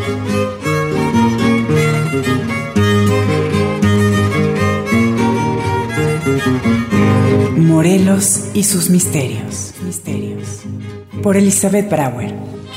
Morelos y sus misterios. Por Elizabeth Brauer.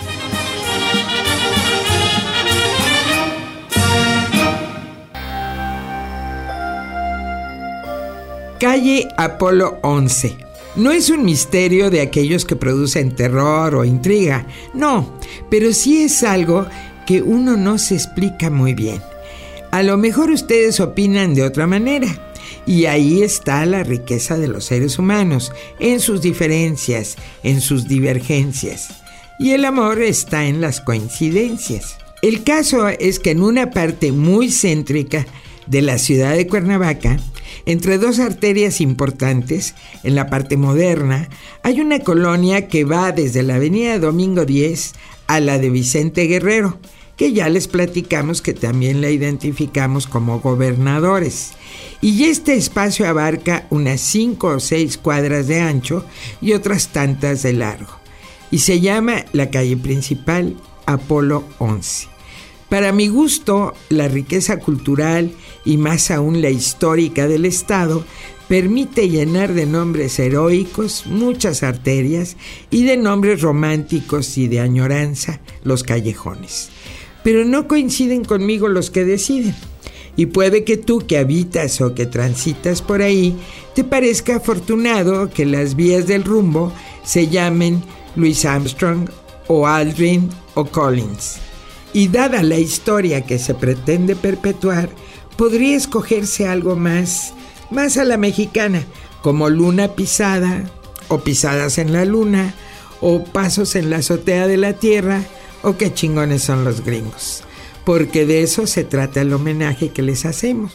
Calle Apolo 11. No es un misterio de aquellos que producen terror o intriga, no, pero sí es algo que uno no se explica muy bien. A lo mejor ustedes opinan de otra manera. Y ahí está la riqueza de los seres humanos, en sus diferencias, en sus divergencias. Y el amor está en las coincidencias. El caso es que en una parte muy céntrica de la ciudad de Cuernavaca, entre dos arterias importantes, en la parte moderna, hay una colonia que va desde la avenida Domingo 10 a la de Vicente Guerrero, que ya les platicamos que también la identificamos como Gobernadores. Y este espacio abarca unas 5 o 6 cuadras de ancho y otras tantas de largo. Y se llama la calle principal Apolo 11. Para mi gusto, la riqueza cultural y más aún la histórica del estado permite llenar de nombres heroicos muchas arterias y de nombres románticos y de añoranza los callejones. Pero no coinciden conmigo los que deciden. Y puede que tú que habitas o que transitas por ahí te parezca afortunado que las vías del rumbo se llamen Louis Armstrong o Aldrin o Collins. Y dada la historia que se pretende perpetuar, podría escogerse algo más a la mexicana, como Luna Pisada, o Pisadas en la Luna, o Pasos en la Azotea de la Tierra, o Qué chingones son los gringos. Porque de eso se trata el homenaje que les hacemos.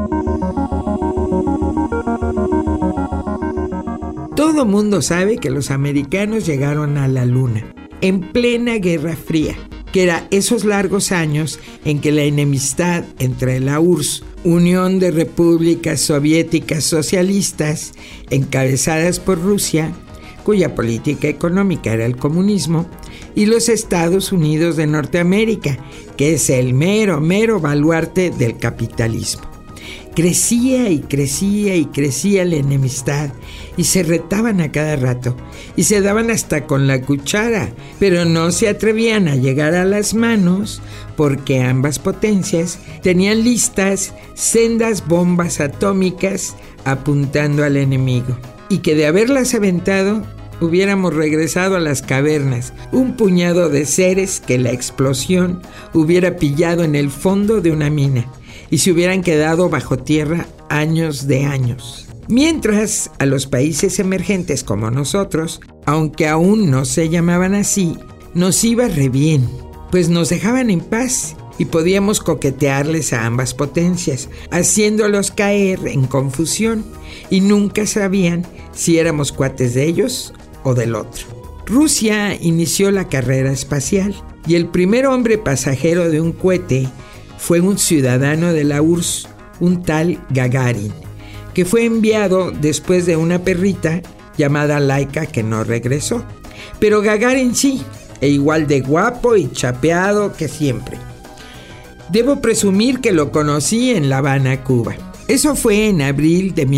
Todo mundo sabe que los americanos llegaron a la Luna en plena Guerra Fría, que era esos largos años en que la enemistad entre la URSS, Unión de Repúblicas Soviéticas Socialistas, encabezadas por Rusia, cuya política económica era el comunismo, y los Estados Unidos de Norteamérica, que es el mero baluarte del capitalismo. Crecía y crecía y crecía la enemistad, y se retaban a cada rato, y se daban hasta con la cuchara, pero no se atrevían a llegar a las manos, porque ambas potencias tenían listas sendas bombas atómicas apuntando al enemigo, y que de haberlas aventado, hubiéramos regresado a las cavernas, un puñado de seres que la explosión hubiera pillado en el fondo de una mina y se hubieran quedado bajo tierra años de años. Mientras a los países emergentes como nosotros, aunque aún no se llamaban así, nos iba re bien, pues nos dejaban en paz y podíamos coquetearles a ambas potencias, haciéndolos caer en confusión, y nunca sabían si éramos cuates de ellos o del otro. Rusia inició la carrera espacial y el primer hombre pasajero de un cohete fue un ciudadano de la URSS, un tal Gagarin, que fue enviado después de una perrita llamada Laika que no regresó. Pero Gagarin sí, e igual de guapo y chapeado que siempre. Debo presumir que lo conocí en La Habana, Cuba. Eso fue en abril de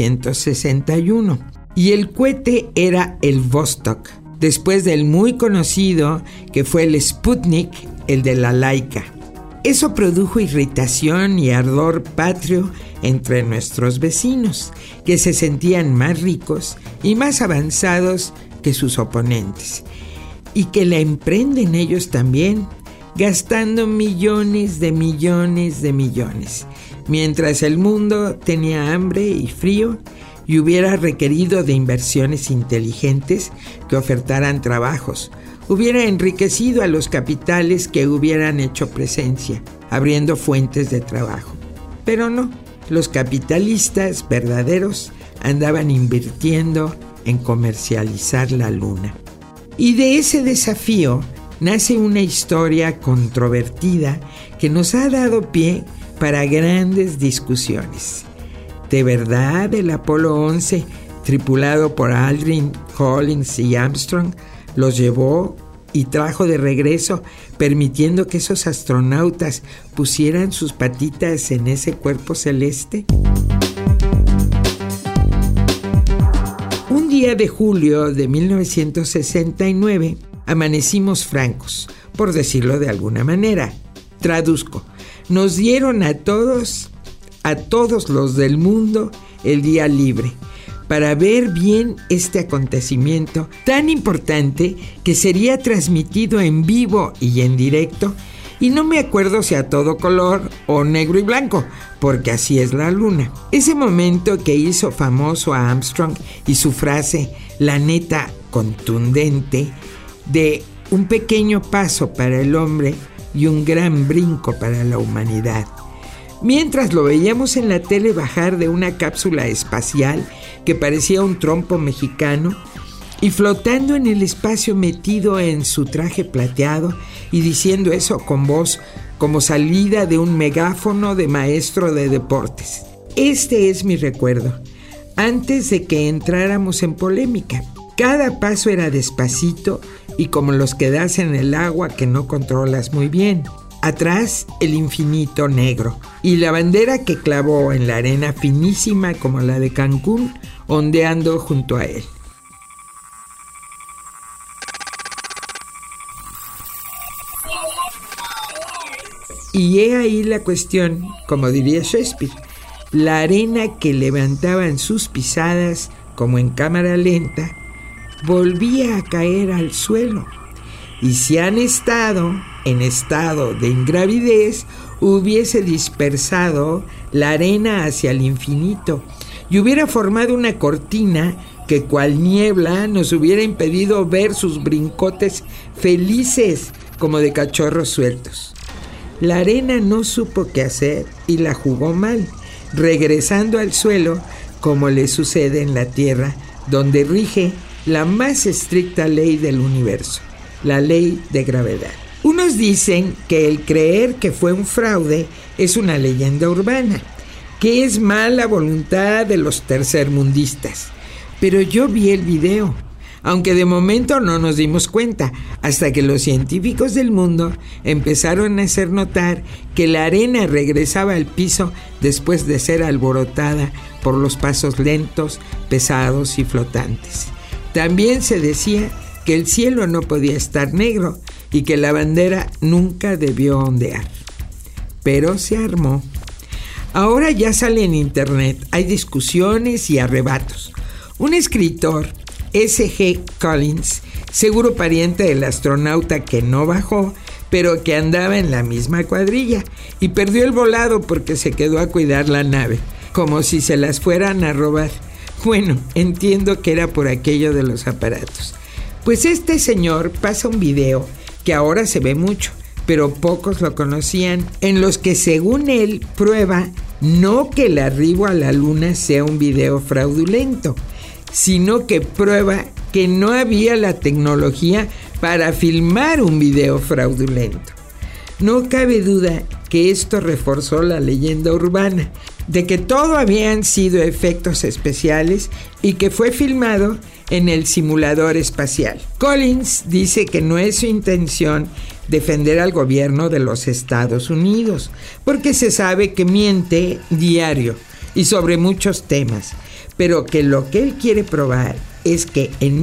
1961. Y el cohete era el Vostok, después del muy conocido que fue el Sputnik, el de la Laika. Eso produjo irritación y ardor patrio entre nuestros vecinos, que se sentían más ricos y más avanzados que sus oponentes, y que la emprenden ellos también, gastando millones de millones de millones, mientras el mundo tenía hambre y frío y hubiera requerido de inversiones inteligentes que ofertaran trabajos, hubiera enriquecido a los capitales que hubieran hecho presencia, abriendo fuentes de trabajo. Pero no, los capitalistas verdaderos andaban invirtiendo en comercializar la luna. Y de ese desafío nace una historia controvertida que nos ha dado pie para grandes discusiones. ¿De verdad el Apolo 11, tripulado por Aldrin, Collins y Armstrong, los llevó y trajo de regreso, permitiendo que esos astronautas pusieran sus patitas en ese cuerpo celeste? Un día de julio de 1969, amanecimos francos, por decirlo de alguna manera. Traduzco, nos dieron a todos los del mundo, el día libre, para ver bien este acontecimiento tan importante que sería transmitido en vivo y en directo, y no me acuerdo si a todo color o negro y blanco, porque así es la luna. Ese momento que hizo famoso a Armstrong y su frase, la neta contundente, de un pequeño paso para el hombre y un gran brinco para la humanidad. Mientras lo veíamos en la tele bajar de una cápsula espacial que parecía un trompo mexicano y flotando en el espacio metido en su traje plateado y diciendo eso con voz como salida de un megáfono de maestro de deportes. Este es mi recuerdo, antes de que entráramos en polémica. Cada paso era despacito y como los que das en el agua que no controlas muy bien. Atrás, el infinito negro y la bandera que clavó en la arena finísima como la de Cancún, ondeando junto a él. Y he ahí la cuestión, como diría Shakespeare, la arena que levantaban sus pisadas como en cámara lenta, volvía a caer al suelo. Y si han estado en estado de ingravidez, hubiese dispersado la arena hacia el infinito y hubiera formado una cortina que cual niebla nos hubiera impedido ver sus brincotes felices como de cachorros sueltos. La arena no supo qué hacer y la jugó mal, regresando al suelo como le sucede en la Tierra, donde rige la más estricta ley del universo, la ley de gravedad. Unos dicen que el creer que fue un fraude es una leyenda urbana, que es mala voluntad de los tercermundistas. Pero yo vi el video, aunque de momento no nos dimos cuenta, hasta que los científicos del mundo empezaron a hacer notar que la arena regresaba al piso después de ser alborotada por los pasos lentos, pesados y flotantes. También se decía que el cielo no podía estar negro y que la bandera nunca debió ondear. Pero se armó. Ahora ya sale en internet, hay discusiones y arrebatos. Un escritor, S.G. Collins, seguro pariente del astronauta que no bajó, pero que andaba en la misma cuadrilla y perdió el volado porque se quedó a cuidar la nave, como si se las fueran a robar. Bueno, entiendo que era por aquello de los aparatos. Pues este señor pasa un video que ahora se ve mucho, pero pocos lo conocían, en los que según él prueba no que el arribo a la luna sea un video fraudulento, sino que prueba que no había la tecnología para filmar un video fraudulento. No cabe duda que esto reforzó la leyenda urbana de que todo habían sido efectos especiales y que fue filmado en el simulador espacial. Collins dice que no es su intención defender al gobierno de los Estados Unidos, porque se sabe que miente diario y sobre muchos temas, pero que lo que él quiere probar es que en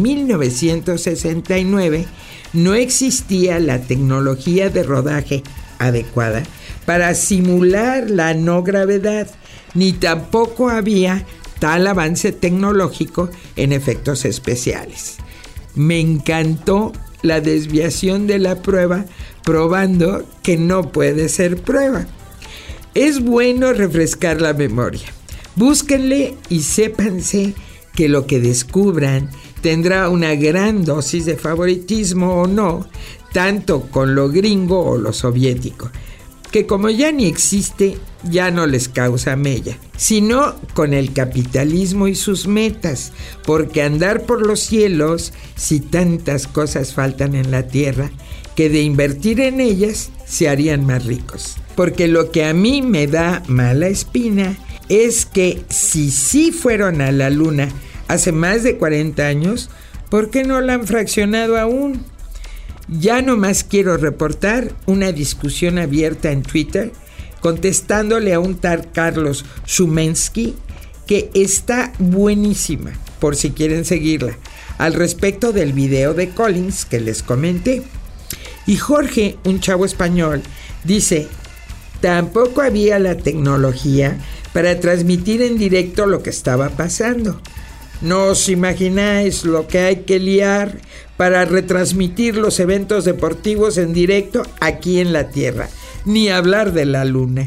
1969 no existía la tecnología de rodaje adecuada para simular la no gravedad, ni tampoco había tal avance tecnológico en efectos especiales. Me encantó la desviación de la prueba, probando que no puede ser prueba. Es bueno refrescar la memoria. Búsquenle y sépanse que lo que descubran tendrá una gran dosis de favoritismo o no, tanto con lo gringo o lo soviético, que como ya ni existe, ya no les causa mella, sino con el capitalismo y sus metas, porque andar por los cielos, si tantas cosas faltan en la tierra, que de invertir en ellas se harían más ricos. Porque lo que a mí me da mala espina es que si sí fueron a la luna hace más de 40 años, ¿por qué no la han fraccionado aún? Ya nomás quiero reportar una discusión abierta en Twitter contestándole a un tal Carlos Szumensky, que está buenísima, por si quieren seguirla, al respecto del video de Collins que les comenté. Y Jorge, un chavo español, dice: tampoco había la tecnología para transmitir en directo lo que estaba pasando. No os imagináis lo que hay que liar para retransmitir los eventos deportivos en directo aquí en la Tierra, ni hablar de la Luna.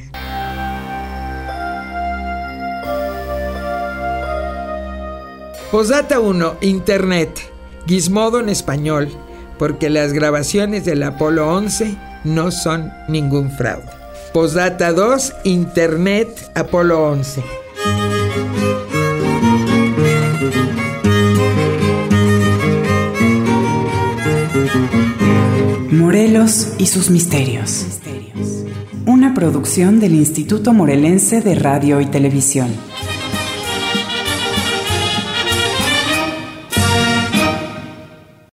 Postdata 1. Internet. Gizmodo en español, porque las grabaciones del Apolo 11 no son ningún fraude. Postdata 2. Internet, Apolo 11. Morelos y sus misterios. Una producción del Instituto Morelense de Radio y Televisión.